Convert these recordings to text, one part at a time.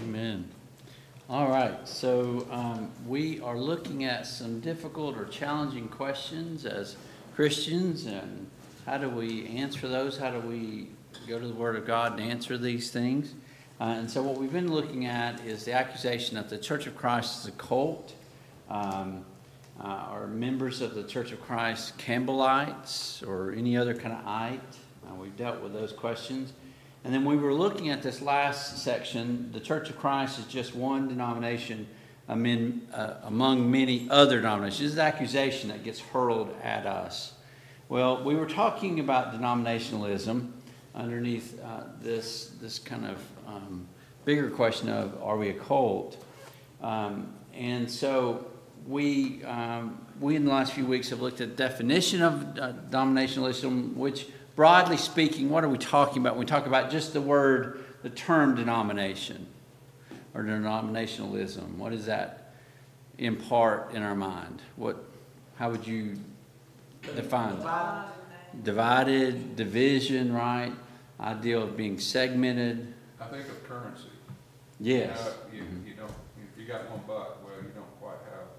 Amen. All right, so we are looking at some difficult or challenging questions as Christians, and how do we answer those? How do we go to the Word of God and answer these things? And so what we've been looking at is the accusation that the Church of Christ is a cult, or members of the Church of Christ Campbellites, or any other kind of ite. We've dealt with those questions. And then we were looking at this last section. The Church of Christ is just one denomination among many other denominations. This is an accusation that gets hurled at us. Well, we were talking about denominationalism underneath this kind of bigger question of, are we a cult? And so we in the last few weeks have looked at the definition of denominationalism, which, broadly speaking, what are we talking about when we talk about just the term denomination or denominationalism? What does that impart in our mind? How would you define that? Divided, division, right? Idea of being segmented. I think of currency. Yes. You don't. If you got $1, well, you don't quite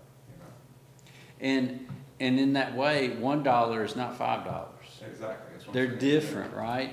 have. And in that way, $1 is not $5. Exactly. They're different, right?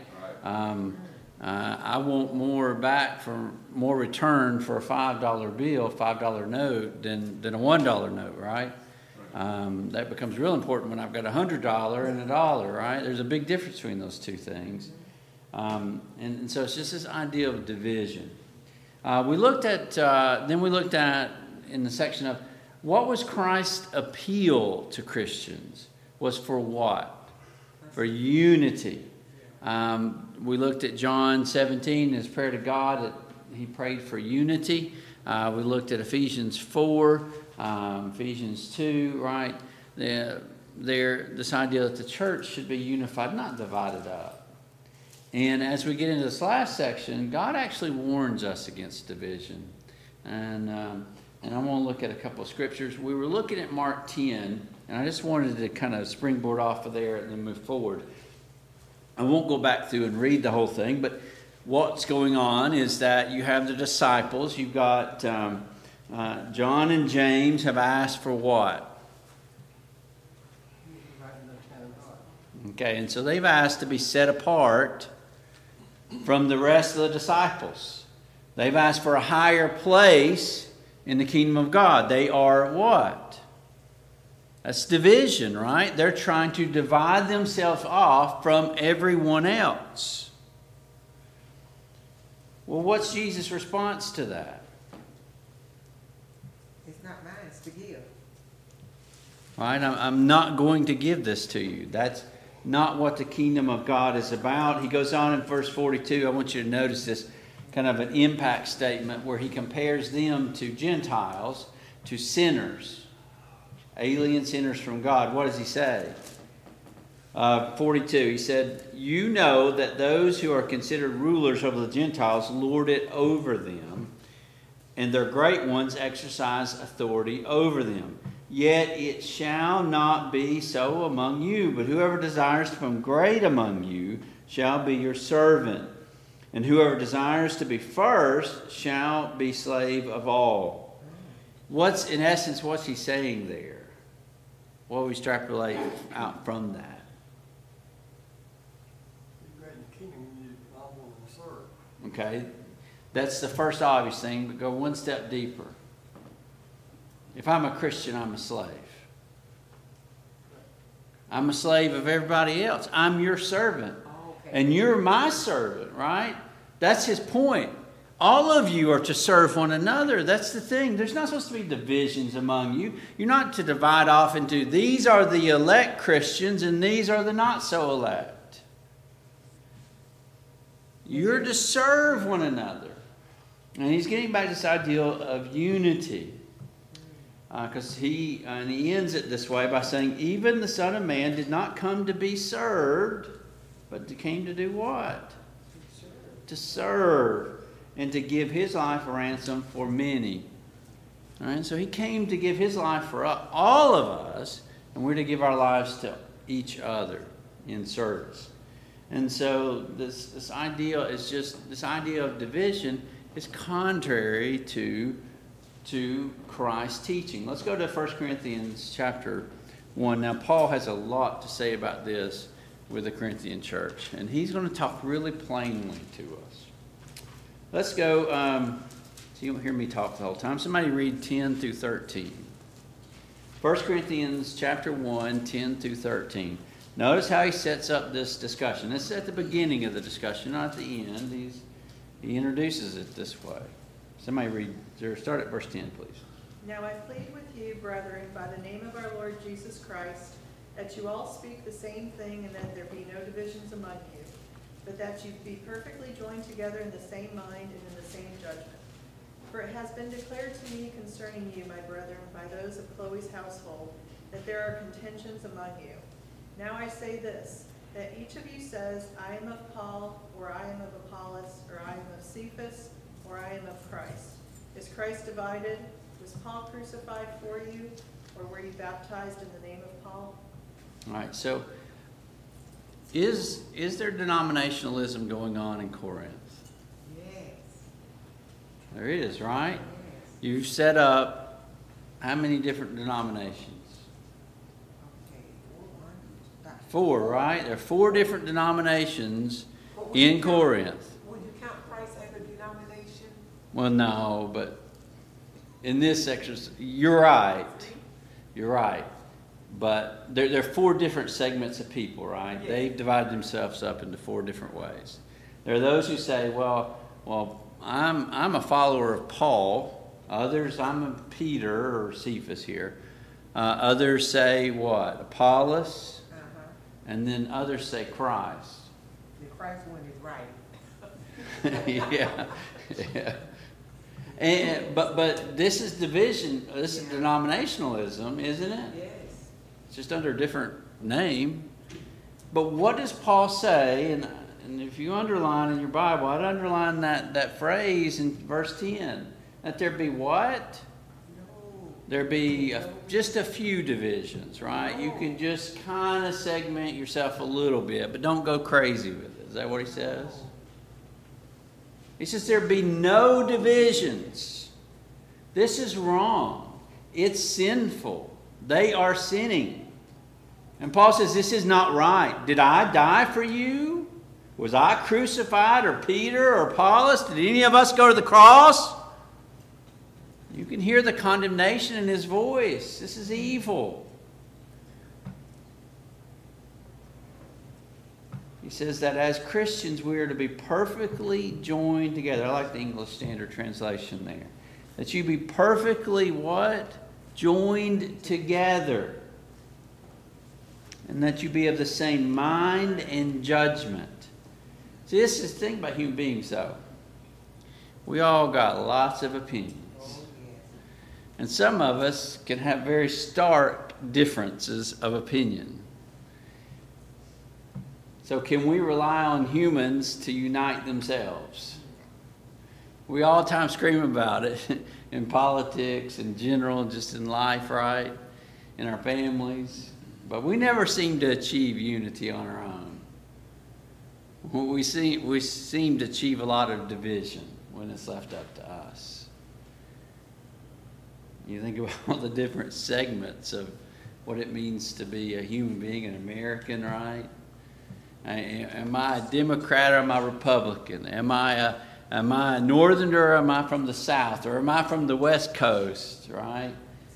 I want more back for more return for a $5 bill, $5 note than a $1 note, right? That becomes real important when I've got $100 and $1, right? There's a big difference between those two things, and so it's just this idea of division. We looked at in the section of what was Christ's appeal to Christians was for what? For unity. We looked at John 17, his prayer to God, that he prayed for unity. We looked at Ephesians 4, Ephesians 2, right? This idea that the church should be unified, not divided up. And as we get into this last section, God actually warns us against division. And I want to look at a couple of scriptures. We were looking at Mark 10, and I just wanted to kind of springboard off of there and then move forward. I won't go back through and read the whole thing, but what's going on is that you have the disciples. You've got John and James have asked for what? Okay, and so they've asked to be set apart from the rest of the disciples. They've asked for a higher place in the kingdom of God. They are what? That's division, right? They're trying to divide themselves off from everyone else. Well, what's Jesus' response to that? It's not mine, it's to give. All right, I'm not going to give this to you. That's not what the kingdom of God is about. He goes on in verse 42. I want you to notice this kind of an impact statement where he compares them to Gentiles, to sinners. Alien sinners from God. What does he say? 42, he said, "You know that those who are considered rulers over the Gentiles lord it over them, and their great ones exercise authority over them. Yet it shall not be so among you, but whoever desires to become great among you shall be your servant. And whoever desires to be first shall be slave of all." What's he saying there? What we extrapolate out from that? Okay, that's the first obvious thing, but go one step deeper. If I'm a Christian, I'm a slave. I'm a slave of everybody else. I'm your servant. And you're my servant, right? That's his point. All of you are to serve one another. That's the thing. There's not supposed to be divisions among you. You're not to divide off into these are the elect Christians and these are the not so elect. You're to serve one another. And he's getting back to this idea of unity. Because he ends it this way by saying, even the Son of Man did not come to be served, but came to do what? To serve. And to give his life a ransom for many. All right, so he came to give his life for all of us, and we're to give our lives to each other in service. And so this idea is just this idea of division It's contrary to Christ's teaching. Let's go to 1 Corinthians chapter 1. Now, Paul has a lot to say about this with the Corinthian church, and he's going to talk really plainly to us. Let's go, so you don't hear me talk the whole time. Somebody read 10 through 13. 1 Corinthians chapter 1, 10 through 13. Notice how he sets up this discussion. This is at the beginning of the discussion, not at the end. He introduces it this way. Somebody read, start at verse 10, please. Now I plead with you, brethren, by the name of our Lord Jesus Christ, that you all speak the same thing and that there be no divisions among you, but that you be perfectly joined together in the same mind and in the same judgment. For it has been declared to me concerning you, my brethren, by those of Chloe's household, that there are contentions among you. Now I say this, that each of you says, I am of Paul, or I am of Apollos, or I am of Cephas, or I am of Christ. Is Christ divided? Was Paul crucified for you, or were you baptized in the name of Paul? All right, so is there denominationalism going on in Corinth? Yes. There is, right? Yes. You've set up how many different denominations? Okay. 4, right? There are 4 different denominations in Corinth. Would you count Christ as a denomination? Well, no, but in this section, you're right. You're right. But there are 4 different segments of people, right? Yes. They've divided themselves up into 4 different ways. There are those who say, well, I'm a follower of Paul. Others, I'm a Peter or Cephas here. Others say what? Apollos. And then others say Christ. The Christ one is right. yeah. And but this is division. This is denominationalism, isn't it? Yes. It's just under a different name. But what does Paul say? And if you underline in your Bible, I'd underline that phrase in verse 10. That there be what? No. There be just a few divisions, right? You can just kind of segment yourself a little bit, but don't go crazy with it. Is that what he says? He says there be no divisions. This is wrong. It's sinful. They are sinning. And Paul says this is not right. Did I die for you? Was I crucified, or Peter or Apollos? Did any of us go to the cross? You can hear the condemnation in his voice. This is evil. He says that as Christians we are to be perfectly joined together. I like the English Standard Translation there. That you be perfectly what? Joined together. And that you be of the same mind and judgment. See, this is the thing about human beings, though. We all got lots of opinions. And some of us can have very stark differences of opinion. So can we rely on humans to unite themselves? We all the time scream about it in politics, in general, just in life, right? In our families. But we never seem to achieve unity on our own. We seem to achieve a lot of division when it's left up to us. You think about all the different segments of what it means to be a human being, an American, right? Am I a Democrat or am I a Republican? Am I a Northerner or am I from the South? Or am I from the West Coast, right?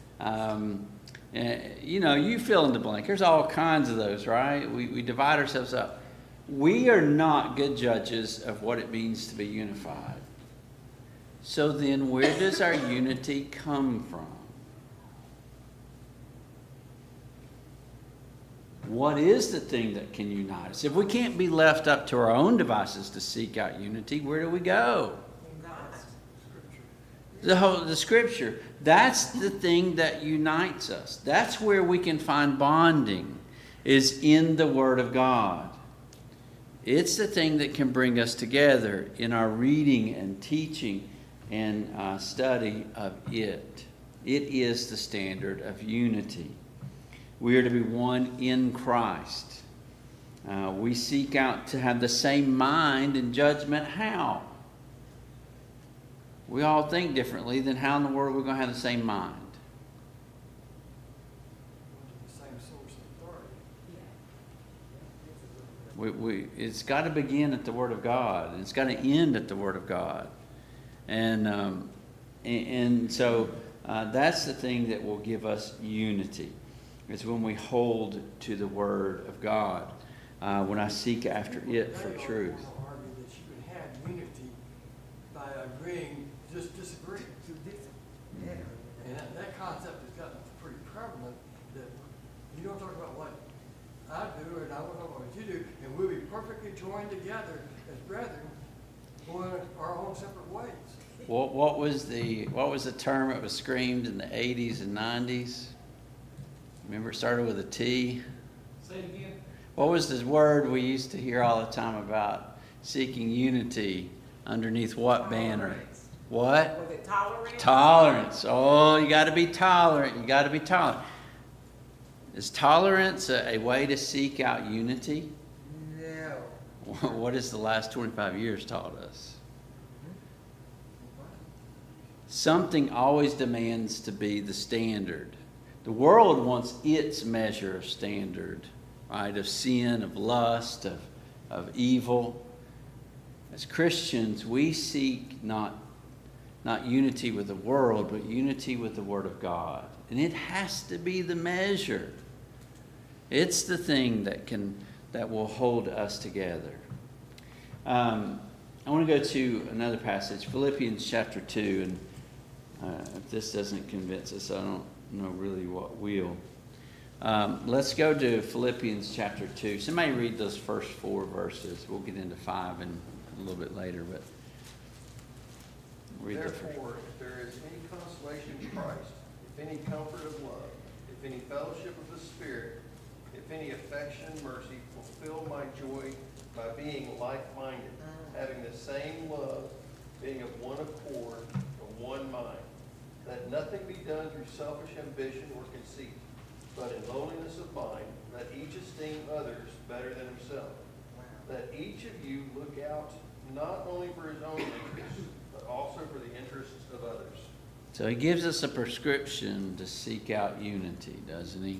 You fill in the blank. There's all kinds of those, right? We divide ourselves up. We are not good judges of what it means to be unified. So then where does our unity come from? What is the thing that can unite us? If we can't be left up to our own devices to seek out unity, where do we go? The Scripture. That's the thing that unites us. That's where we can find bonding, is in the Word of God. It's the thing that can bring us together in our reading and teaching and study of it. It is the standard of unity. We are to be one in Christ. We seek out to have the same mind and judgment. How? we all think differently, then how in the world are we going to have the same mind? The same source of authority. It's got to begin at the Word of God, and it's got to end at the Word of God. And so that's the thing that will give us unity. It's when we hold to the Word of God, when I seek after it for truth. I argue that you can have unity by agreeing, just disagreeing. Yeah. And that concept has gotten pretty prevalent, that you don't talk about what I do, and I won't talk about what you do, and we'll be perfectly joined together as brethren, going our own separate ways. What was the term that was screamed in the 80s and 90s? Remember, it started with a T. Say it again. What was the word we used to hear all the time about seeking unity underneath what banner? Tolerance. What? Was it tolerance? Tolerance. Oh, you got to be tolerant. You got to be tolerant. Is tolerance a way to seek out unity? No. What has the last 25 years taught us? Something always demands to be the standard. The world wants its measure of standard, right? Of sin, of lust, of evil. As Christians, we seek not unity with the world, but unity with the Word of God. And it has to be the measure. It's the thing that will hold us together. I want to go to another passage, Philippians chapter 2, and if this doesn't convince us, I don't know really what will. Let's go to Philippians chapter 2. Somebody read those first 4 verses. We'll get into 5 a little bit later, but read the first. Therefore, if there is any consolation in Christ, if any comfort of love, if any fellowship of the Spirit, if any affection and mercy, fulfill my joy by being like-minded, having the same love, being of one accord, of one mind. Let nothing be done through selfish ambition or conceit, but in lowliness of mind, let each esteem others better than himself. Let each of you look out not only for his own interests, but also for the interests of others. So he gives us a prescription to seek out unity, doesn't he?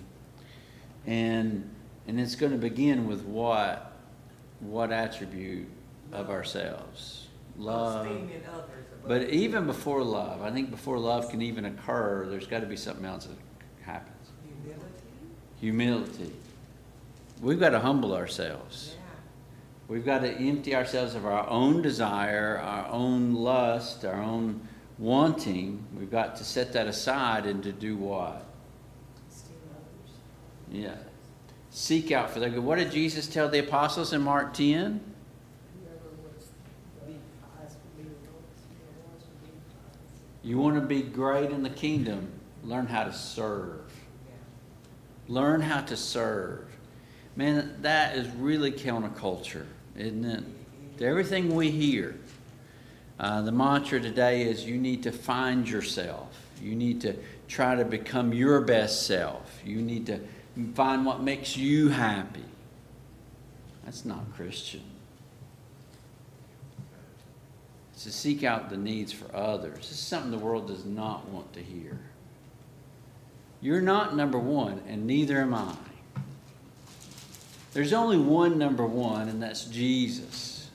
And it's going to begin with what attribute of ourselves? Love. Esteeming others above But even before love, I think before love can even occur, there's got to be something else that happens. Humility. We've got to humble ourselves. Yeah. We've got to empty ourselves of our own desire, our own lust, our own wanting. We've got to set that aside and to do what? Esteem others. Yeah. Seek out for their good. What did Jesus tell the apostles in Mark 10? Whoever was the highest would be the lowest. Whoever was would be the highest. You want to be great in the kingdom, learn how to serve. Yeah. Learn how to serve. Man, that is really counterculture, isn't it? To everything we hear. The mantra today is you need to find yourself. You need to try to become your best self. You need to find what makes you happy. That's not Christian. It's to seek out the needs for others. This is something the world does not want to hear. You're not number one, and neither am I. There's only one number one, and that's Jesus.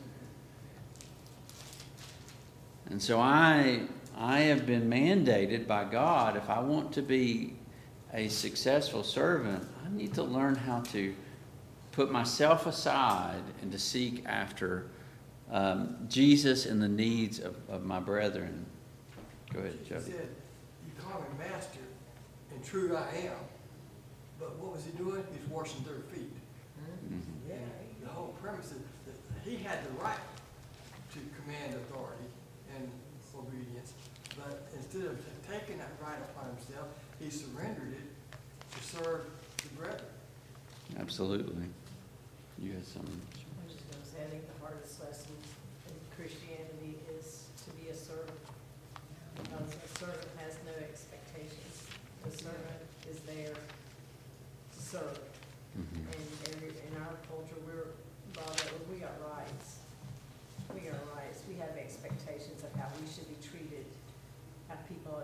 And so I have been mandated by God, if I want to be a successful servant, I need to learn how to put myself aside and to seek after Jesus and the needs of my brethren. Go ahead, He Jody. said, you call me master, and true I am. But what was he doing? He's washing their feet. Mhm. Yeah. The whole premise is that he had the right to command authority and obedience, but instead of taking that right upon himself, he surrendered it to serve the brethren. Absolutely. You had something. I was just going to say, I think the hardest lesson in Christianity is to be a servant. Because a servant has no expectations. The servant is there to serve. Mhm. And in our culture, we're brought up, we got rights. We got rights. We have expectations of how we should be treated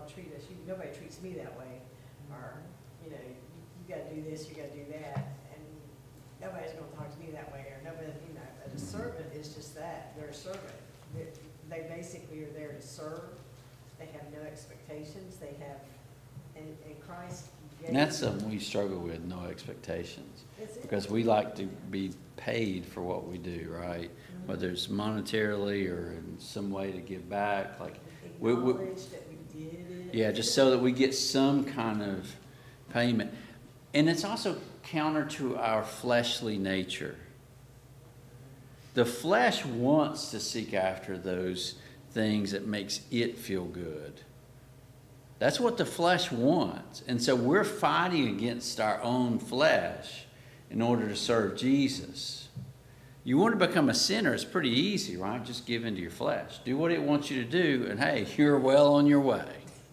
treat us. Nobody treats me that way. Or, you know, you gotta do this, you gotta do that, and nobody's gonna talk to me that way, or nobody, you know. But a servant is just that. They're a servant. They basically are there to serve. They have no expectations. They have, and Christ gave. And that's something we struggle with, no expectations. Because we like to be paid for what we do, right? Whether it's monetarily or in some way to give back, like Acknowledge that we did it. yeah, just so that we get some kind of payment. And it's also counter to our fleshly nature. The flesh wants to seek after those things that makes it feel good. That's what the flesh wants. And so we're fighting against our own flesh in order to serve Jesus. You want to become a sinner, it's pretty easy, right? Just give into your flesh. Do what it wants you to do, and hey, you're well on your way.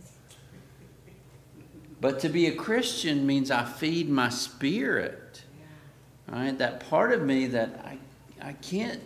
But to be a Christian means I feed my spirit. Right? That part of me that I can't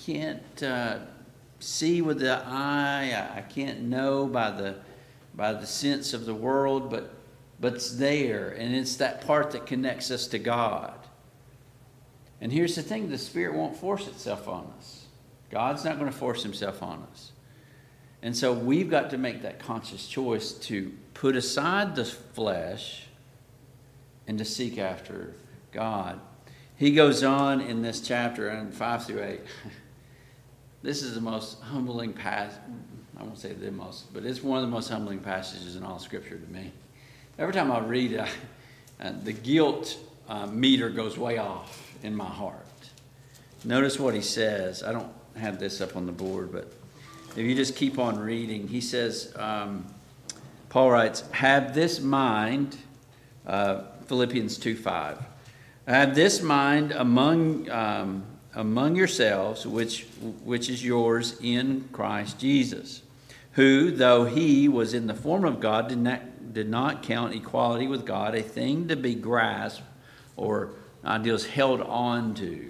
see with the eye, I can't know by the sense of the world, but it's there, and it's that part that connects us to God. And here's the thing, the Spirit won't force itself on us. God's not going to force himself on us. And so we've got to make that conscious choice to put aside the flesh and to seek after God. He goes on in this chapter, in 5 through 8. This is the most humbling passage. I won't say the most, but it's one of the most humbling passages in all Scripture to me. Every time I read it, the guilt meter goes way off in my heart. Notice what he says. I don't have this up on the board, but if you just keep on reading, he says, Paul writes, have this mind, Philippians 2:5. Have this mind among yourselves, which is yours in Christ Jesus, who, though he was in the form of God, did not count equality with God a thing to be grasped or ideals held on to,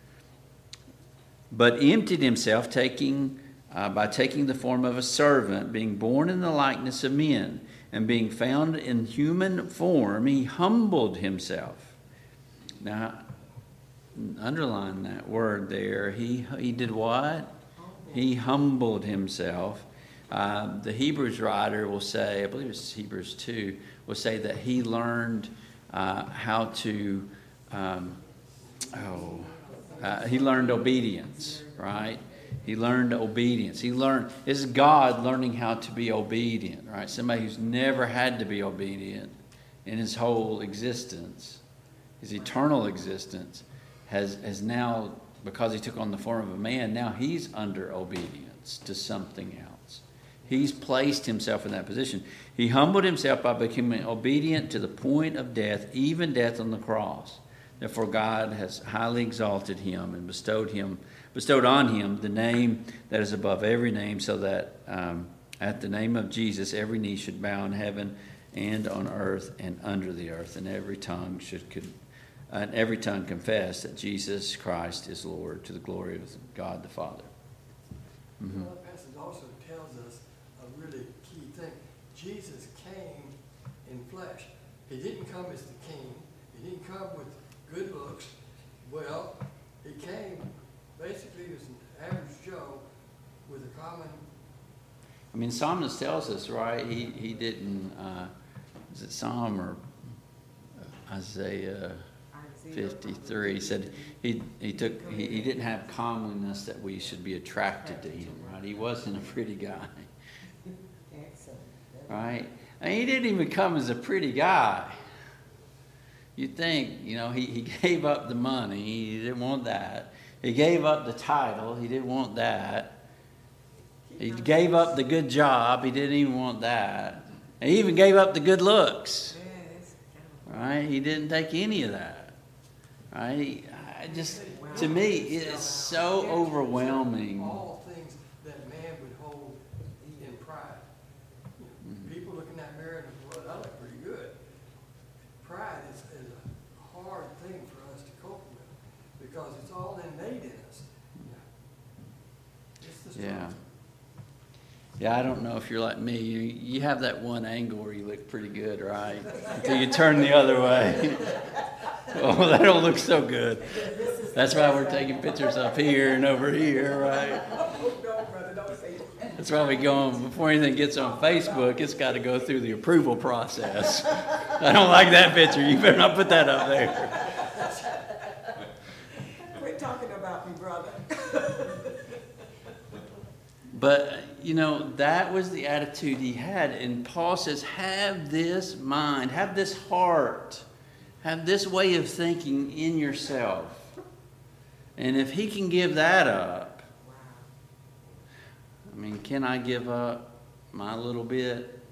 but emptied himself, by taking the form of a servant, being born in the likeness of men, and being found in human form, he humbled himself. Now, underline that word there. He did what? He humbled himself. The Hebrews writer will say, I believe it's Hebrews 2, will say that he learned how to, he learned obedience, right? He learned obedience. This is God learning how to be obedient, right? Somebody who's never had to be obedient in his whole existence, his eternal existence, has now, because he took on the form of a man, now he's under obedience to something else. He's placed himself in that position. He humbled himself by becoming obedient to the point of death, even death on the cross. Therefore God has highly exalted him and bestowed on him the name that is above every name, so that at the name of Jesus every knee should bow in heaven and on earth and under the earth, and every tongue confess that Jesus Christ is Lord, to the glory of God the Father. Mm-hmm. Well, that passage also tells us a really key thing. Jesus came in flesh. He didn't come as the king. He didn't come with good looks. Well, he came basically as an average Joe with a common... I mean, Psalmist tells us, right? He didn't... is it Psalm or Isaiah 53? He said he didn't have comeliness that we should be attracted to him, right? He wasn't a pretty guy, right? And he didn't even come as a pretty guy. You'd think, he gave up the money. He didn't want that. He gave up the title. He didn't want that. He gave up the good job. He didn't even want that. He even gave up the good looks. Right? He didn't take any of that. Right? To me, it's so overwhelming. All things that man would hold in pride. People look in that mirror and go, well, I look pretty good. Pride is a hard thing for us to cope with because it's all innate in us. It's the struggle. Yeah. Yeah, I don't know if you're like me. You have that one angle where you look pretty good, right? Until you turn the other way. Oh, that don't look so good. That's why we're taking pictures up here and over here, right? That's why we go on, before anything gets on Facebook, it's got to go through the approval process. I don't like that picture. You better not put that up there. Quit talking about me, brother. But, that was the attitude he had. And Paul says, have this mind, have this heart, have this way of thinking in yourself. And if he can give that up, can I give up my little bit?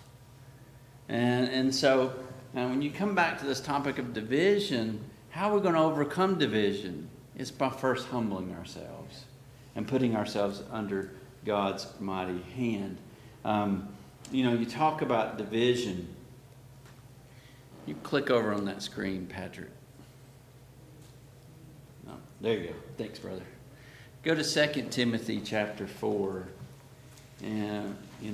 And so, now when you come back to this topic of division, how are we going to overcome division? It's by first humbling ourselves and putting ourselves under God's mighty hand. You talk about division. You click over on that screen, Patrick. No, there you go. Thanks, brother. Go to 2 Timothy chapter 4. And,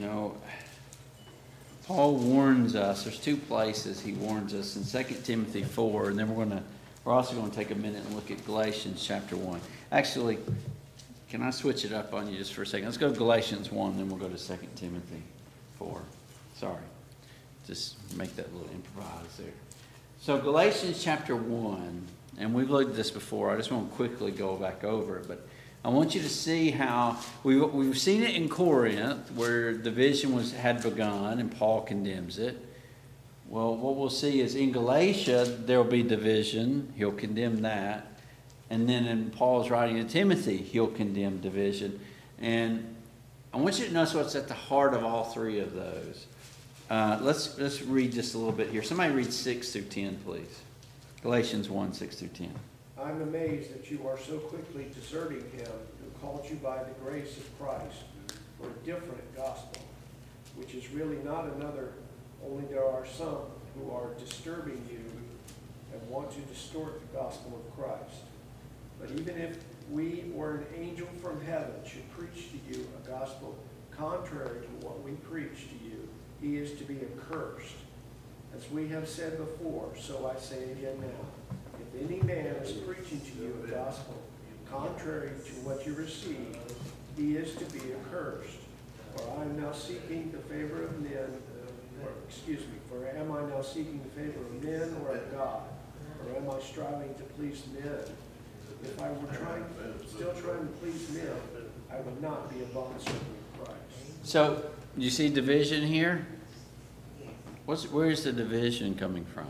Paul warns us. There's two places he warns us in 2 Timothy 4. And then we're also going to take a minute and look at Galatians chapter 1. Actually, can I switch it up on you just for a second? Let's go to Galatians 1, then we'll go to 2 Timothy 4. Sorry. Just make that little improvise there. So Galatians chapter 1, and we've looked at this before. I just want to quickly go back over it. But I want you to see how we've seen it in Corinth, where division had begun, and Paul condemns it. Well, what we'll see is in Galatia, there will be division. He'll condemn that. And then in Paul's writing to Timothy, he'll condemn division. And I want you to notice what's at the heart of all three of those. Let's read just a little bit here. Somebody read 6 through 10, please. Galatians 1, 6 through 10. I'm amazed that you are so quickly deserting him who called you by the grace of Christ for a different gospel, which is really not another, only there are some who are disturbing you and want to distort the gospel of Christ. But even if we or an angel from heaven should preach to you a gospel contrary to what we preach to you, he is to be accursed. As we have said before, so I say again now. If any man is preaching to you a gospel contrary to what you received, he is to be accursed. For I am now seeking the favor of men, for am I now seeking the favor of men or of God? Or am I striving to please men? If I were still trying to please men, I would not be a bondservant of Christ. So, you see division here? Where's the division coming from?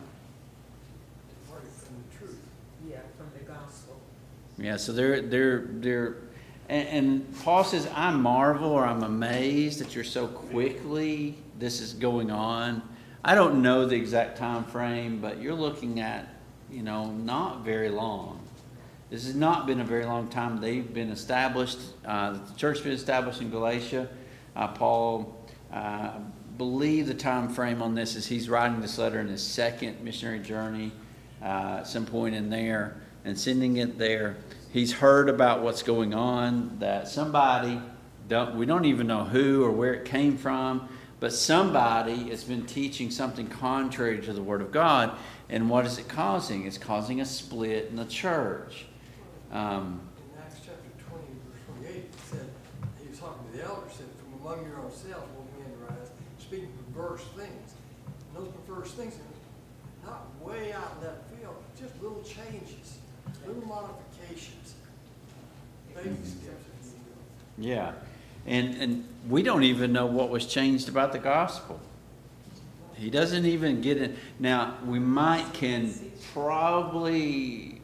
From the truth. Yeah, from the gospel. Yeah, so they're and Paul says, I marvel or I'm amazed that you're so quickly this is going on. I don't know the exact time frame, but you're looking at, not very long. This has not been a very long time. They've been established. The church has been established in Galatia. Paul, believe the time frame on this is he's writing this letter in his second missionary journey, at some point in there, and sending it there. He's heard about what's going on, that somebody, we don't even know who or where it came from, but somebody has been teaching something contrary to the Word of God. And what is it causing? It's causing a split in the church. In Acts chapter 20, verse 28, it said, he was talking to the elders, said, from among your own selves will men rise, speaking perverse things. And those perverse things are not way out in that field, just little changes, little modifications, baby steps, if you will. Yeah. And we don't even know what was changed about the gospel. He doesn't even get it. Now, we can probably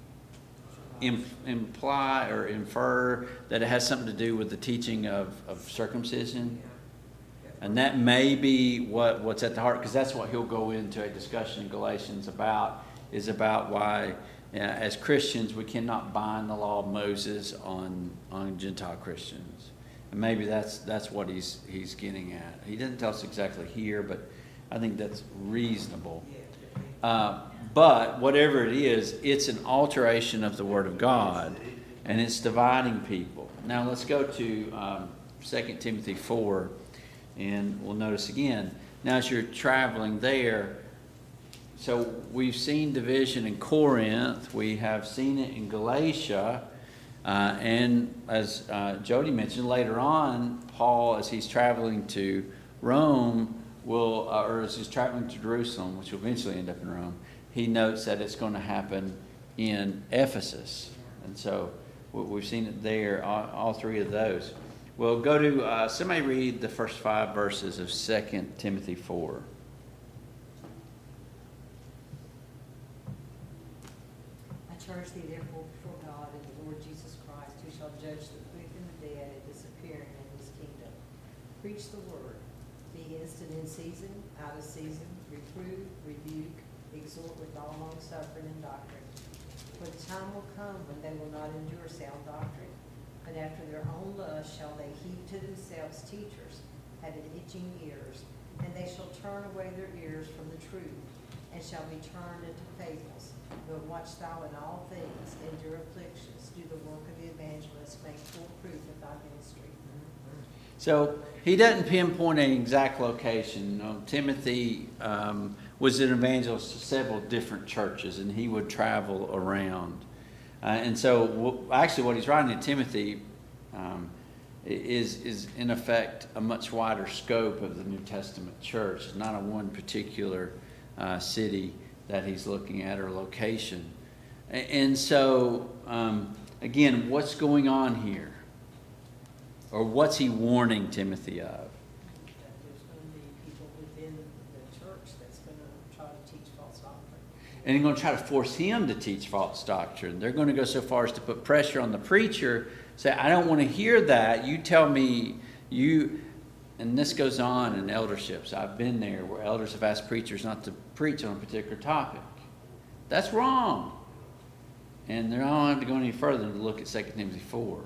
imply or infer that it has something to do with the teaching of circumcision. And that may be what's at the heart, because that's what he'll go into a discussion in Galatians about why, as Christians, we cannot bind the law of Moses on Gentile Christians. And maybe that's what he's getting at. He doesn't tell us exactly here, but I think that's reasonable. But whatever it is, it's an alteration of the Word of God, and it's dividing people. Now let's go to 2 Timothy 4. And we'll notice again, now as you're traveling there, so we've seen division in Corinth, we have seen it in Galatia, and as Jody mentioned, later on, Paul, as he's traveling to Rome, or as he's traveling to Jerusalem, which will eventually end up in Rome, he notes that it's going to happen in Ephesus. And so we've seen it there, all three of those. We'll go to, somebody read the first 5 verses of 2 Timothy 4. I charge thee therefore before God and the Lord Jesus Christ, who shall judge the quick and the dead and disappearing in his kingdom. Preach the word. Be instant in season, out of season, reprove, rebuke, exhort with all longsuffering and doctrine. For the time will come when they will not endure sound doctrine, but after their own lust shall they heap to themselves teachers, having itching ears, and they shall turn away their ears from the truth, and shall be turned into fables. But watch thou in all things, endure afflictions, do the work of the evangelist, make full proof of thy ministry. So he doesn't pinpoint an exact location. Timothy was an evangelist to several different churches, and he would travel around. And so actually what he's writing to Timothy is in effect a much wider scope of the New Testament church. It's not a one particular city that he's looking at or location. And so, again, what's going on here? Or what's he warning Timothy of? That there's going to be people within the church that's going to try to teach false doctrine. And they're going to try to force him to teach false doctrine. They're going to go so far as to put pressure on the preacher, say, I don't want to hear that. You tell me, and this goes on in elderships. I've been there where elders have asked preachers not to preach on a particular topic. That's wrong. And they don't have to go any further than to look at 2 Timothy 4.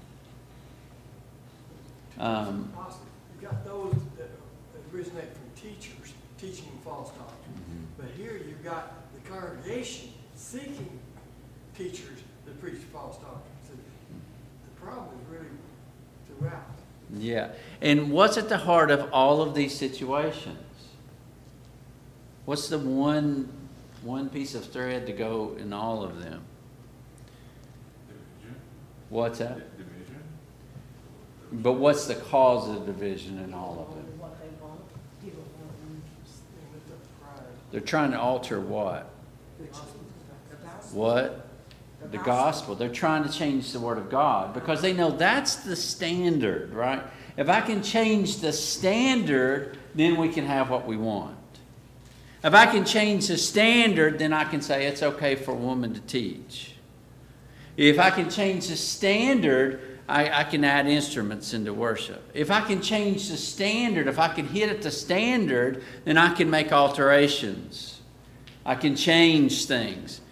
You've got those that originate from teachers teaching false doctrine. Mm-hmm. But here you've got the congregation seeking teachers that preach false doctrine. So the problem is really throughout. Yeah. And what's at the heart of all of these situations? What's the one piece of thread to go in all of them? Division. What's that? Division. But what's the cause of division in all of them? What they want, people want them. They lift up pride. They're trying to alter what? The gospel. What? The gospel. They're trying to change the word of God because they know that's the standard, right? If I can change the standard, then we can have what we want. If I can change the standard, then I can say it's okay for a woman to teach. If I can change the standard, I can add instruments into worship. If I can change the standard, if I can hit at the standard, then I can make alterations. I can change things.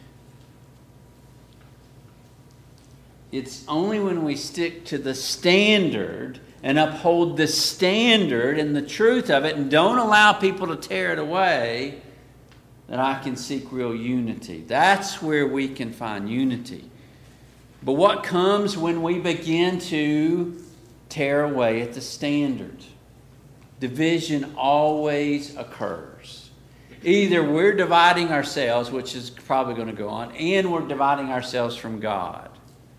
It's only when we stick to the standard and uphold the standard and the truth of it and don't allow people to tear it away that I can seek real unity. That's where we can find unity. But what comes when we begin to tear away at the standard? Division always occurs. Either we're dividing ourselves, which is probably going to go on, and we're dividing ourselves from God.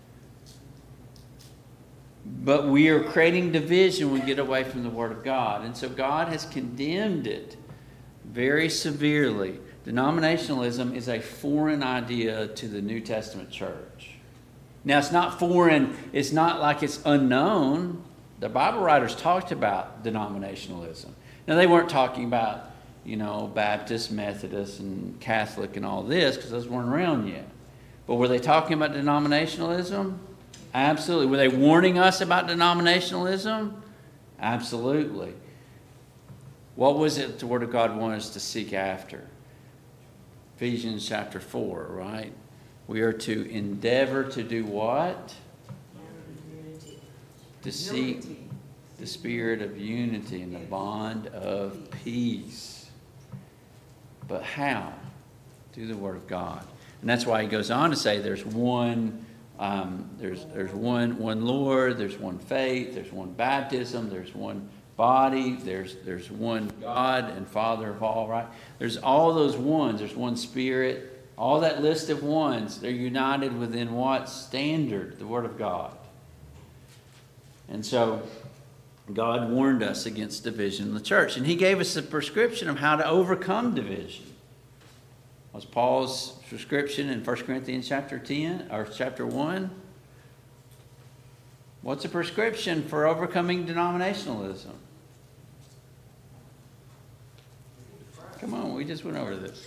But we are creating division when we get away from the Word of God. And so God has condemned it very severely. Denominationalism is a foreign idea to the New Testament church. Now, it's not foreign. It's not like it's unknown. The Bible writers talked about denominationalism. Now, they weren't talking about, Baptist, Methodist, and Catholic and all this because those weren't around yet. But were they talking about denominationalism? Absolutely. Were they warning us about denominationalism? Absolutely. What was it the Word of God wanted us to seek after? Ephesians chapter 4, right? We are to endeavor to do what? To seek the spirit of unity and the bond of peace. But how? Through the Word of God. And that's why he goes on to say there's one there's one Lord, there's one faith, there's one baptism, there's one body. There's one God and Father of all, right? There's all those ones. There's one Spirit. All that list of ones, they're united within what standard? The Word of God. And so God warned us against division in the church. And He gave us a prescription of how to overcome division. Was Paul's prescription in 1 Corinthians chapter 10 or chapter 1? What's a prescription for overcoming denominationalism? Come on, we just went over this.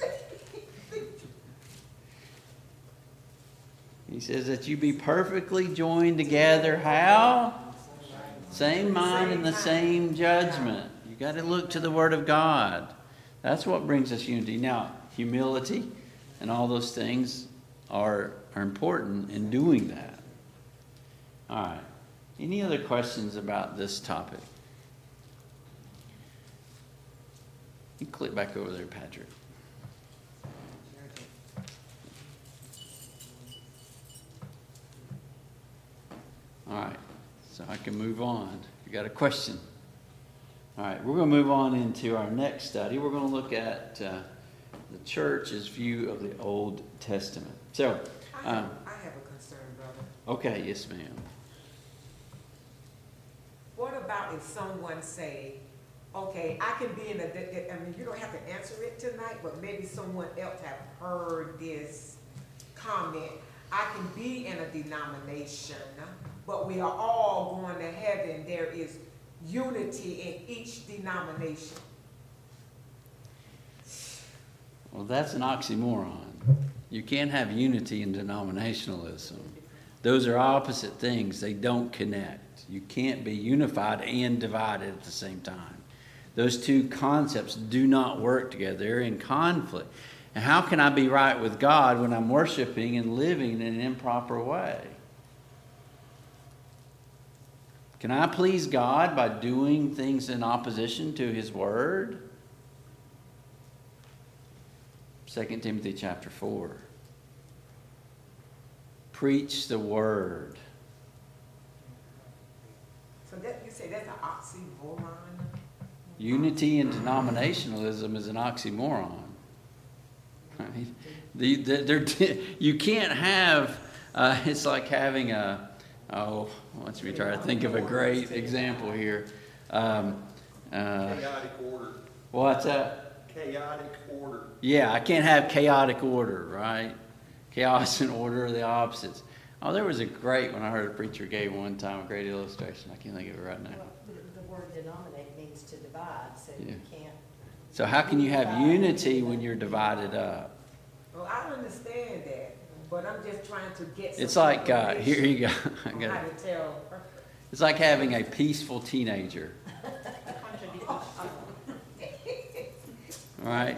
He says that you be perfectly joined together. How? Same mind and the same judgment. You got to look to the Word of God. That's what brings us unity. Now, humility and all those things are important in doing that. All right. Any other questions about this topic? You click back over there, Patrick. All right. So I can move on. You got a question? All right. We're going to move on into our next study. We're going to look at the church's view of the Old Testament. So, I have a concern, brother. Okay. Yes, ma'am. What about if someone say, okay, I can be in I mean, you don't have to answer it tonight, but maybe someone else have heard this comment. I can be in a denomination, but we are all going to heaven. There is unity in each denomination. Well, that's an oxymoron. You can't have unity in denominationalism. Those are opposite things. They don't connect. You can't be unified and divided at the same time. Those two concepts do not work together. They're in conflict. And how can I be right with God when I'm worshiping and living in an improper way? Can I please God by doing things in opposition to His Word? 2 Timothy chapter 4. Preach the Word. So that you say that's an oxymoron? Unity and denominationalism is an oxymoron. Right? You can't have, it's like having let me try to think of a great example here. Chaotic order. What's that? Chaotic order. Yeah, I can't have chaotic order, right? Chaos and order are the opposites. Oh, there was a great one I heard a preacher gave one time, a great illustration. I can't think of it right now. Well, the word denominate means to divide, so Yeah. you can't. So how can you have unity when you're divided up? Well, I understand that, but I'm just trying to get some It's like, information here you go. I on got how it. to tell. It's like having a peaceful teenager. All right?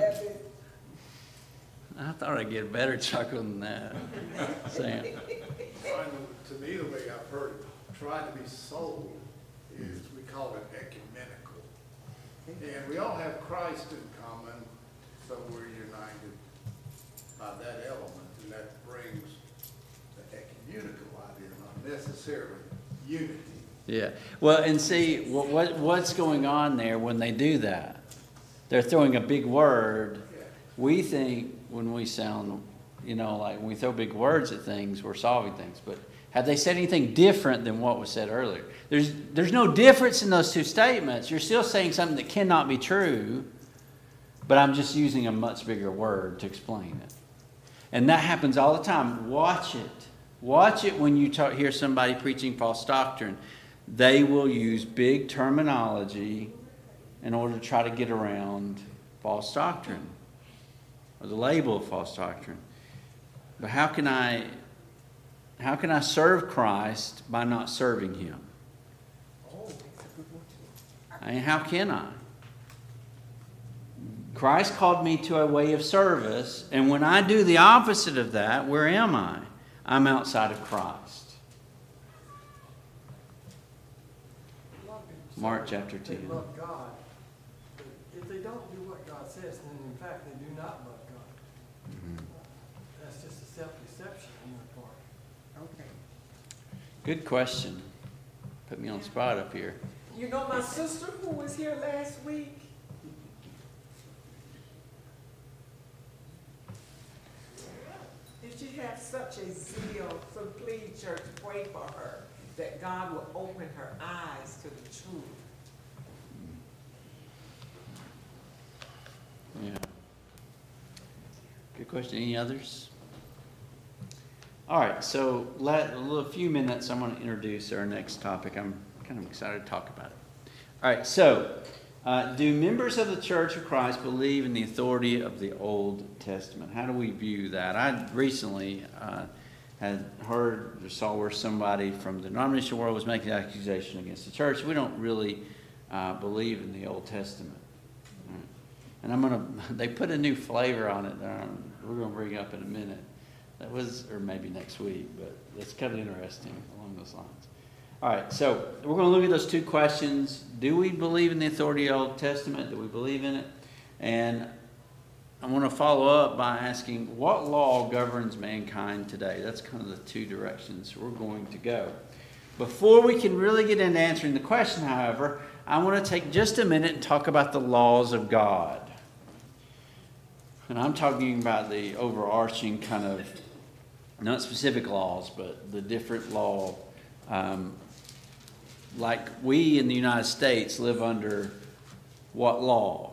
I thought I'd get a better chuckle than that. Sam. To me, the way I've heard it, trying to be sold is, we call it ecumenical. And we all have Christ in common, so we're united by that element, and that brings the ecumenical idea, not necessarily unity. Yeah. Well, and see, what's going on there when they do that? They're throwing a big word. We think when we sound, like when we throw big words at things, we're solving things. But have they said anything different than what was said earlier? There's no difference in those two statements. You're still saying something that cannot be true, but I'm just using a much bigger word to explain it. And that happens all the time. Watch it. Watch it when you hear somebody preaching false doctrine. They will use big terminology in order to try to get around false doctrine, or the label of false doctrine. But how can I serve Christ by not serving Him? I mean, how can I? Christ called me to a way of service, and when I do the opposite of that, where am I? I'm outside of Christ. Mark chapter 10. They love God, but if they don't do what God says, then in fact they do not love God. Mm-hmm. That's just a self-deception on their part. Okay. Good question. Put me on the spot up here. You know my sister who was here last week? Did she have such a zeal? So please, church, pray for her, that God will open her eyes to the truth. Yeah. Good question. Any others? All right, so a few minutes, I'm going to introduce our next topic. I'm kind of excited to talk about it. All right, so do members of the Church of Christ believe in the authority of the Old Testament? How do we view that? I recently had heard or saw where somebody from the denominational world was making an accusation against the church. We don't really believe in the Old Testament. And they put a new flavor on it that we're going to bring up in a minute. That was, or maybe next week, but it's kind of interesting along those lines. All right, so we're going to look at those two questions. Do we believe in the authority of the Old Testament? Do we believe in it? And I want to follow up by asking, what law governs mankind today? That's kind of the two directions we're going to go. Before we can really get into answering the question, however, I want to take just a minute and talk about the laws of God. And I'm talking about the overarching kind of, not specific laws, but the different law. Like we in the United States live under what law?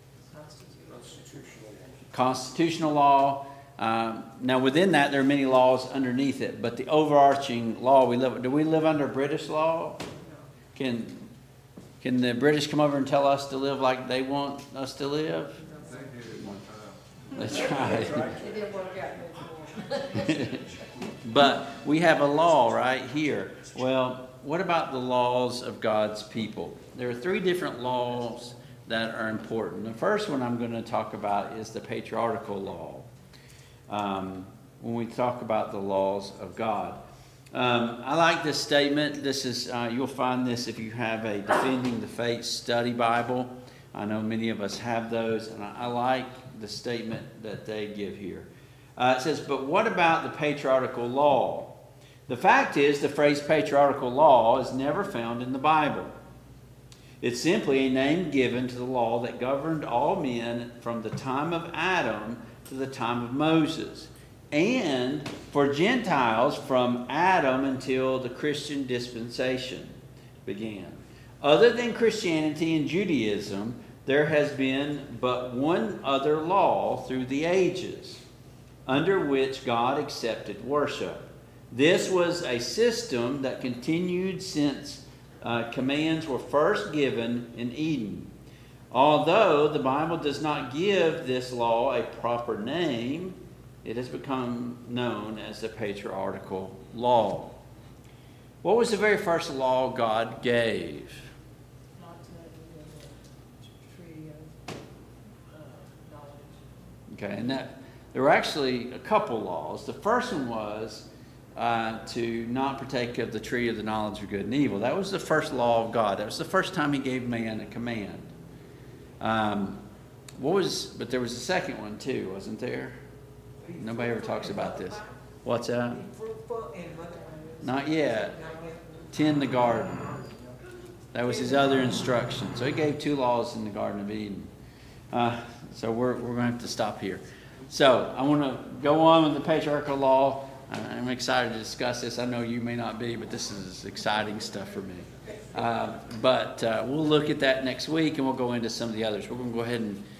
Constitutional law. Now within that there are many laws underneath it, but the overarching law do we live under British law? Can the British come over and tell us to live like they want us to live? They did it one time. That's right. It didn't work out good for them. But we have a law right here. Well, what about the laws of God's people? There are three different laws that are important. The first one I'm going to talk about is the patriarchal law. When we talk about the laws of God. I like this statement. This is you'll find this if you have a Defending the Faith study Bible. I know many of us have those, and I like the statement that they give here. It says, but what about the patriarchal law? The fact is, the phrase patriarchal law is never found in the Bible. It's simply a name given to the law that governed all men from the time of Adam to the time of Moses, and for Gentiles from Adam until the Christian dispensation began. Other than Christianity and Judaism, there has been but one other law through the ages, under which God accepted worship. This was a system that continued since commands were first given in Eden. Although the Bible does not give this law a proper name, it has become known as the patriarchal law. What was the very first law God gave? Not to eat the tree of knowledge. Okay, and there were actually a couple laws. The first one was to not partake of the tree of the knowledge of good and evil. That was the first law of God. That was the first time He gave man a command. But there was a second one too, wasn't there? Nobody ever talks about this. What's that? Not yet. Tend the garden. That was His other instruction. So He gave two laws in the Garden of Eden. So we're going to have to stop here. So I want to go on with the patriarchal law. I'm excited to discuss this. I know you may not be, but this is exciting stuff for me. But we'll look at that next week, and we'll go into some of the others. We're going to go ahead and